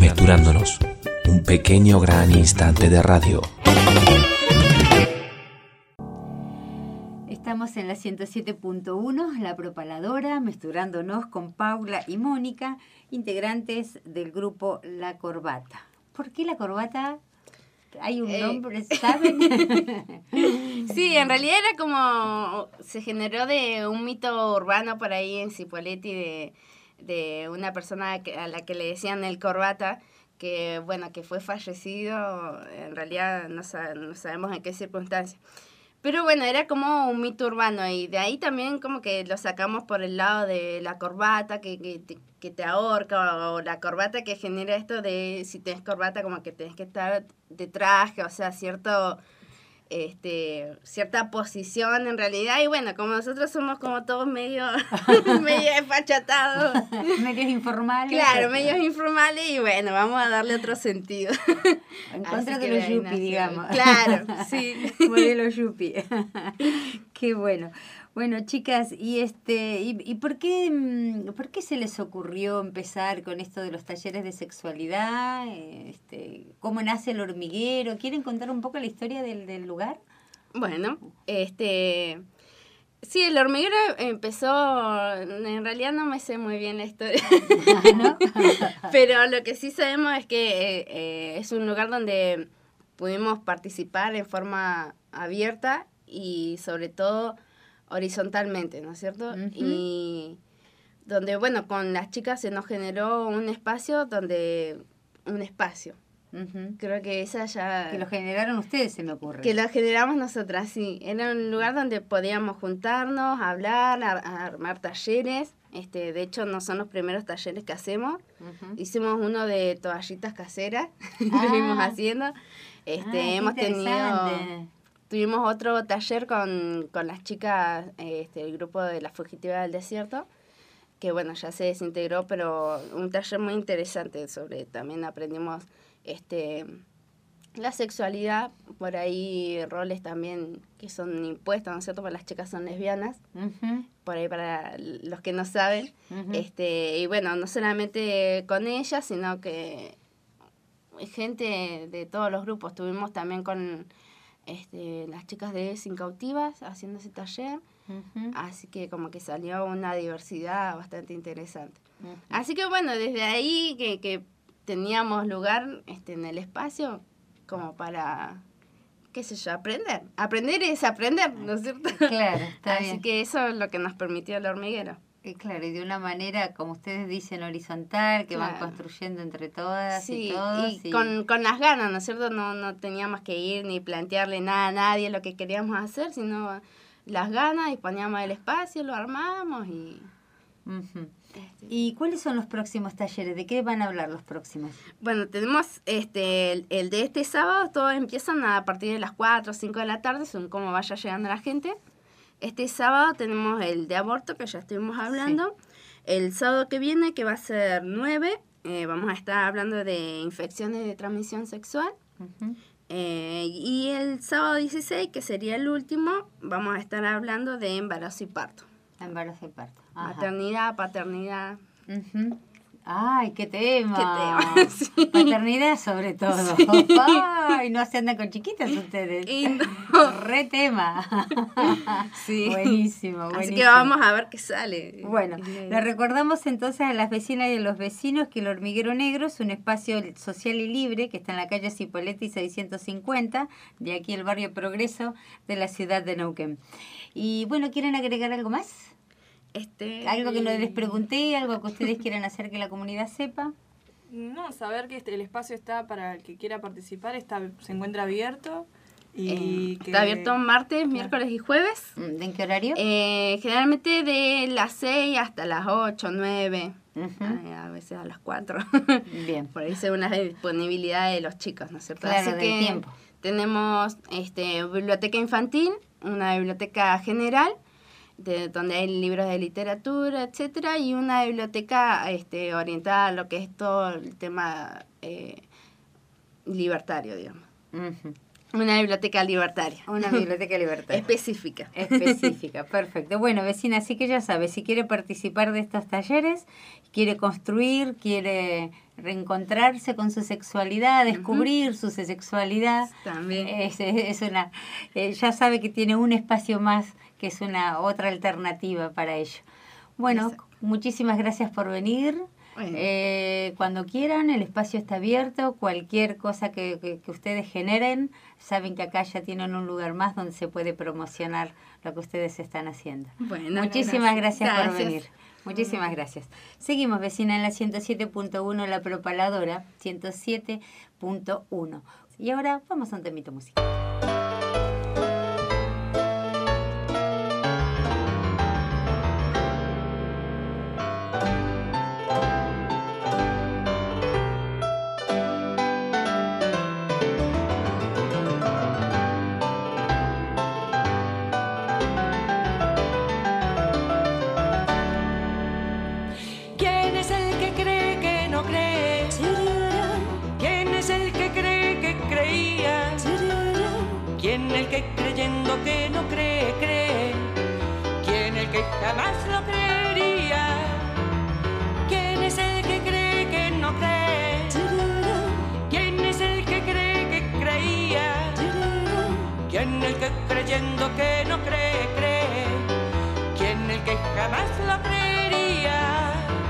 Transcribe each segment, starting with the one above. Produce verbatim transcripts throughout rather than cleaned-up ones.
Mezclándonos, un pequeño gran instante de radio. Estamos en la ciento siete punto uno, La Propaladora, mezclándonos con Paula y Mónica, integrantes del grupo La Corbata. ¿Por qué La Corbata? ¿Hay un nombre, eh. saben? Sí, en realidad era como, se generó de un mito urbano por ahí en Cipolletti de, de una persona que, a la que le decían el Corbata, que bueno, que fue fallecido, en realidad no, sab- no sabemos en qué circunstancias. Pero bueno, era como un mito urbano y de ahí también como que lo sacamos por el lado de la corbata que, que, te, que te ahorca o la corbata que genera esto de si tenés corbata como que tenés que estar de traje, o sea, cierto, este, cierta posición en realidad. Y bueno, como nosotros somos como todos medio, medio desfachatados. Medios informales. Claro, medios informales y bueno, vamos a darle otro sentido. En contra de los yuppie, digamos. Claro, sí. Modelo yuppie. Qué bueno. Bueno, chicas, y este, y, y por qué, por qué se les ocurrió empezar con esto de los talleres de sexualidad, este, cómo nace el hormiguero? ¿Quieren contar un poco la historia del, del lugar? Bueno, este, sí, el hormiguero empezó, en realidad no me sé muy bien la historia, ¿no? Pero lo que sí sabemos es que eh, eh, es un lugar donde pudimos participar en forma abierta y sobre todo horizontalmente, ¿no es cierto? Uh-huh. Y donde, bueno, con las chicas se nos generó un espacio donde, un espacio. Uh-huh. Creo que esa ya... Que lo generaron ustedes, se me ocurre. Que lo generamos nosotras, sí. Era un lugar donde podíamos juntarnos, hablar, a, a armar talleres. Este, de hecho, no son los primeros talleres que hacemos. Uh-huh. Hicimos uno de toallitas caseras, ah. Lo fuimos haciendo. Este, ah, hemos tenido... Tuvimos otro taller con, con las chicas, este, el grupo de la Fugitiva del Desierto, que bueno, ya se desintegró, pero un taller muy interesante sobre, también aprendimos este, la sexualidad, por ahí roles también que son impuestos, ¿no es cierto? Para las chicas son lesbianas, uh-huh. Por ahí para los que no saben, uh-huh. este, y bueno, no solamente con ellas, sino que gente de todos los grupos, tuvimos también con... Este, las chicas de Sin Cautivas haciendo ese taller, uh-huh. Así que como que salió una diversidad bastante interesante. Uh-huh. Así que bueno, desde ahí que, que teníamos lugar este, en el espacio como para, qué sé yo, aprender. Aprender es aprender, ¿no es cierto? Claro, está Así bien. que eso es lo que nos permitió el hormiguero. Claro, y de una manera, como ustedes dicen, horizontal, que claro. Van construyendo entre todas sí, y todos. Y, y con, con las ganas, ¿no es cierto? No, no teníamos que ir ni plantearle nada a nadie lo que queríamos hacer, sino las ganas, y poníamos el espacio, lo armábamos y... Uh-huh. Este. ¿Y cuáles son los próximos talleres? ¿De qué van a hablar los próximos? Bueno, tenemos este el, el de este sábado, todos empiezan a partir de las cuatro o cinco de la tarde, según cómo vaya llegando la gente. Este sábado tenemos el de aborto, que ya estuvimos hablando. Sí. El sábado que viene, que va a ser nueve, eh, vamos a estar hablando de infecciones de transmisión sexual. Uh-huh. Eh, y el sábado dieciséis, que sería el último, vamos a estar hablando de embarazo y parto. Embarazo y parto. Ajá. Maternidad, paternidad. Uh-huh. ¡Ay, qué tema! ¡Qué tema! Sí. Paternidad sobre todo. Sí. ¡Ay, no se andan con chiquitas ustedes! Y no. ¡Re tema! Sí. Buenísimo, buenísimo. Así que vamos a ver qué sale. Bueno, le recordamos entonces a las vecinas y a los vecinos que el Hormiguero Negro es un espacio social y libre que está en la calle Cipolletti seiscientos cincuenta, de aquí el barrio Progreso de la ciudad de Neuquén. Y bueno, ¿quieren agregar algo más? Este... ¿Algo que no les pregunté? ¿Algo que ustedes quieran hacer que la comunidad sepa? No, saber que este, el espacio está para el que quiera participar, está se encuentra abierto. Y eh, que... Está abierto martes, claro. miércoles y jueves. ¿En qué horario? Eh, generalmente de las seis hasta las ocho, nueve, uh-huh. a, a veces a las cuatro. Bien. Por ahí según la disponibilidad de los chicos, ¿no es cierto? Claro, Así del que tiempo. Tenemos este, biblioteca infantil, una biblioteca general, de donde hay libros de literatura, etcétera, y una biblioteca este, orientada a lo que es todo el tema eh, libertario, digamos. Uh-huh. Una biblioteca libertaria. Una biblioteca libertaria. Específica. Específica, perfecto. Bueno, vecina, así que ya sabe, si quiere participar de estos talleres, quiere construir, quiere reencontrarse con su sexualidad, descubrir uh-huh. su sexualidad. También. Es, es una, eh, ya sabe que tiene un espacio más, que es una otra alternativa para ello. Bueno, Exacto. muchísimas gracias por venir. Bueno. Eh, cuando quieran, el espacio está abierto. Cualquier cosa que, que, que ustedes generen, saben que acá ya tienen un lugar más donde se puede promocionar lo que ustedes están haciendo. Bueno, muchísimas gracias, gracias por gracias. venir. Muchísimas gracias. Seguimos, vecina, en la ciento siete punto uno, La Propaladora, ciento siete punto uno. Y ahora vamos a un temito musical. Que no cree, cree. ¿Quién el que jamás lo creería? ¿Quién es el que cree que no cree? ¿Quién es el que cree que creía? ¿Quién el que creyendo que no cree, cree? ¿Quién el que jamás lo creería?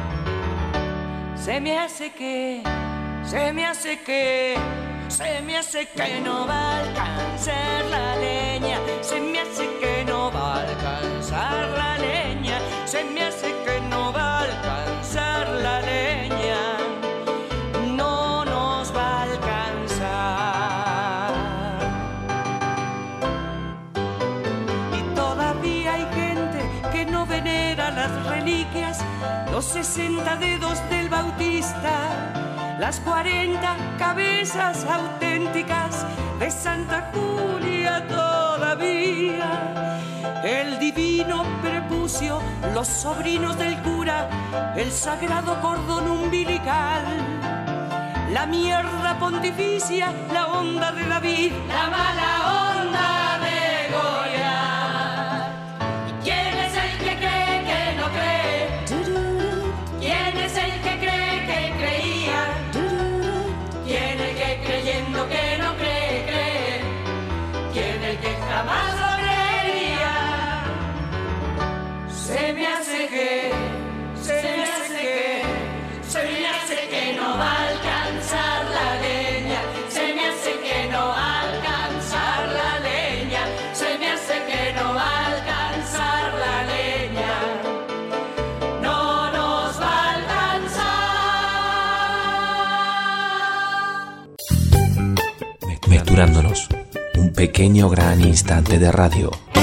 Se me hace que, se me hace que Se me hace que no va a alcanzar la leña, se me hace que no va a alcanzar la leña, se me hace que no va a alcanzar la leña, no nos va a alcanzar. Y todavía hay gente que no venera las reliquias, los sesenta dedos del Bautista, las cuarenta cabezas auténticas de Santa Julia todavía, el divino prepucio, los sobrinos del cura, el sagrado cordón umbilical, la mierda pontificia, la onda de David, la mala onda de Goliat. ¿Quién es el que cree que no cree? ¿Quién es el que cree que creía? ¿Quién el que creyendo que no cree, cree? ¿Quién el que jamás lo creería? Se me hace que, se me hace que, se me hace que no va a alcanzar la leña, se me hace que no va a alcanzar la leña, se me hace que no va a alcanzar la leña, no nos va a alcanzar. Mezclándonos, un pequeño gran instante de radio.